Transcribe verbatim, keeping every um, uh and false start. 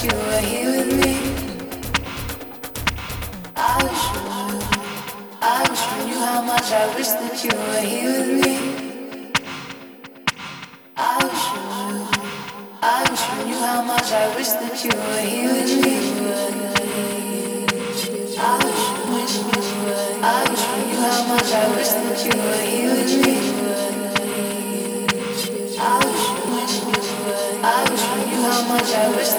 you were here with me. I wish you knew, I wish you knew how much I wish that you were here with me. I wish you knew, I wish you knew how much I wish that you were here with me. I wish you wish you would, I wish you knew how much I wish that you were here with me. I wish you wish you would, I wish you knew how much I wish